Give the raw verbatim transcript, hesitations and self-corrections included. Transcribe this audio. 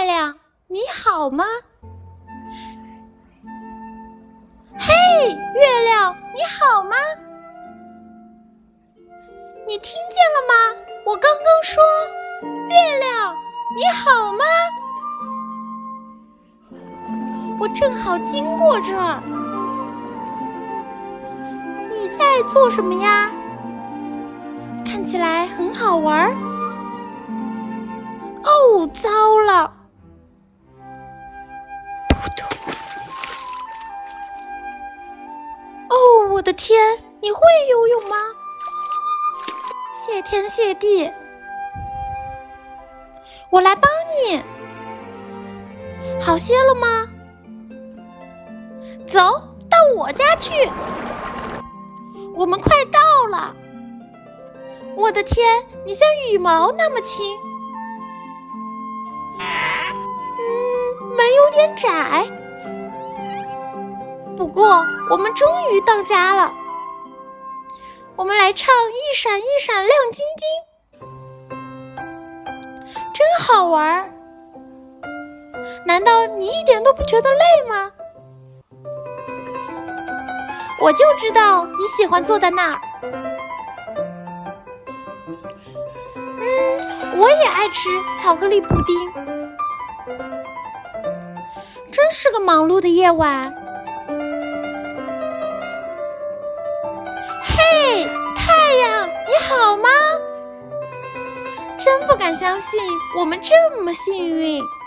亮，你好吗？嘿，月亮，你好吗？你听见了吗？我刚刚说，月亮，你好吗？我正好经过这儿。你在做什么呀？看起来很好玩。哦，糟了！扑通！哦，我的天，你会游泳吗？谢天谢地，我来帮你。好些了吗？走到我家去，我们快到了。我的天，你像羽毛那么轻。嗯，门有点窄，不过我们终于到家了。我们来唱一闪一闪亮晶晶，真好玩。难道你一点都不觉得累吗？我就知道你喜欢坐在那儿。嗯，我也爱吃巧克力布丁。真是个忙碌的夜晚。嘿，太阳，你好吗？真不敢相信我们这么幸运。